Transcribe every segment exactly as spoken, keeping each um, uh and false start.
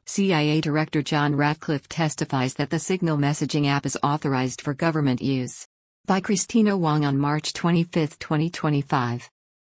C I A Director John Ratcliffe testifies that the Signal messaging app is authorized for government use. By Christina Wong on March twenty-fifth, twenty twenty-five.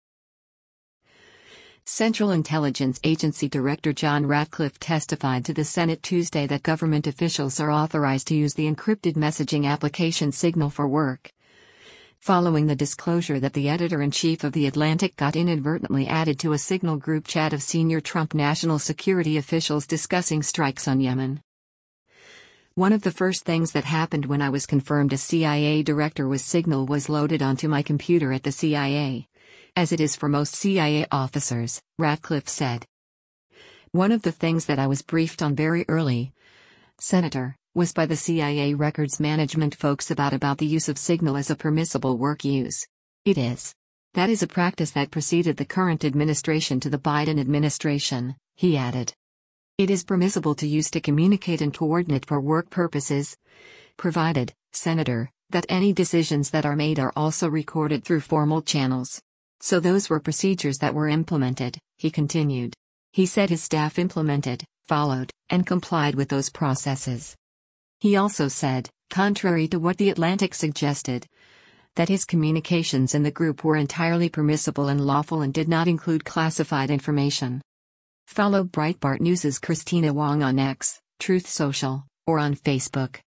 Central Intelligence Agency Director John Ratcliffe testified to the Senate Tuesday that government officials are authorized to use the encrypted messaging application Signal for work, following the disclosure that the editor-in-chief of The Atlantic got inadvertently added to a Signal group chat of senior Trump national security officials discussing strikes on Yemen. One of the first things that happened when I was confirmed as C I A director was Signal was loaded onto my computer at the C I A, as it is for most C I A officers, Ratcliffe said. One of the things that I was briefed on very early, Senator, was by the C I A records management folks about about the use of Signal as a permissible work use. It is. That is a practice that preceded the current administration to the Biden administration, he added. It is permissible to use to communicate and coordinate for work purposes, provided, Senator, that any decisions that are made are also recorded through formal channels. So those were procedures that were implemented, he continued. He said his staff implemented, followed, and complied with those processes. He also said, contrary to what The Atlantic suggested, that his communications in the group were entirely permissible and lawful and did not include classified information. Follow Breitbart News' Christina Wong on X, Truth Social, or on Facebook.